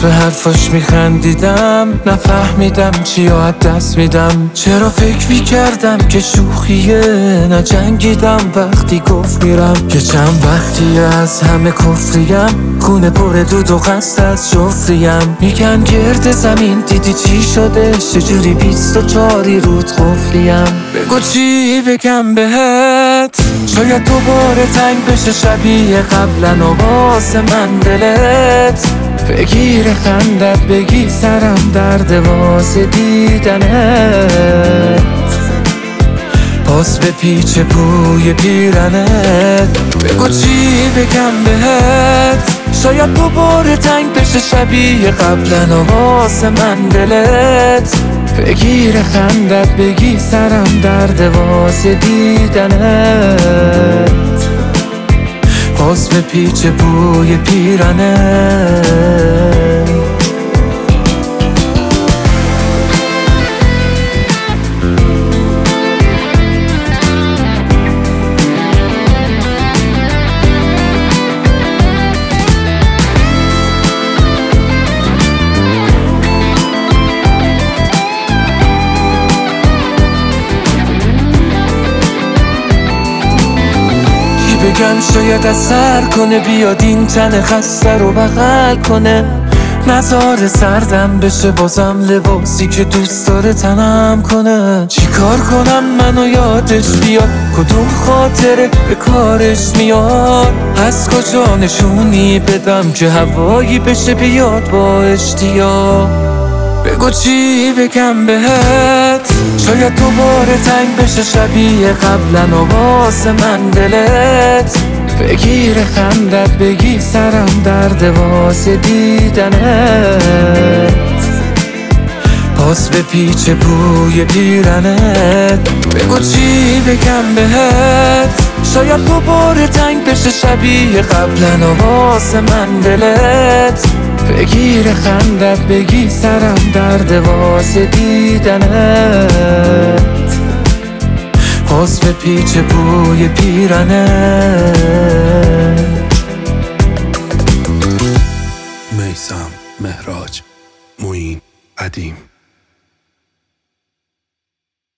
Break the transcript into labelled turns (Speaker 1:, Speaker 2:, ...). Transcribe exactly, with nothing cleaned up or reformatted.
Speaker 1: به حرفاش میخندیدم، نفهمیدم چی از دست میدم. چرا فکر میکردم که شوخیه، نجنگیدم وقتی گفت میرم. که چند وقتی از همه کفریم، خونه پر دود و خسته از جفریم. میگن گرد زمین دیدی چی شده، چجوری بیست و چاری رود قفلیم. بگو چی بگم بهت، شاید دوباره تنگ بشه شبیه قبلا و واسه من دلت. بگیر خندت بگی سرم درد واسه دیدنت. پاس به پیچ پوی پیرنت. بگو چی بگم بهت، شاید دوباره تنگ بشه شبیه قبلا و واسه من دلت. بگیر خندت بگی سرم درد واسه دیدنت. پاس به پیچ پوی پیرنت. بگم شاید اثر کنه، بیاد این تن خسته رو بغل کنه. نظاره سردم بشه بازم لباسی که دوست داره تنم کنه. چی کار کنم منو یادش بیاد، کدوم خاطره به کارش میاد. از کجا نشونی بدم که هوایی بشه بیاد با اشتیاق. بگو چی بگم بهت، شاید دوباره تنگ بشه شبیه قبلا و واسه من دلت. بگیر خندت بگی سرم درد واسه دیدنت. پاس به پیچ پوی پیرنت. بگو چی بگم بهت، شاید دوباره تنگ بشه شبیه قبلا و واسه من دلت. بگیر خندت بگی سرم درد واسه دیدنت. پاس به پیچ پوی پیرنت.
Speaker 2: میثم، مهراج، معین، ادیم.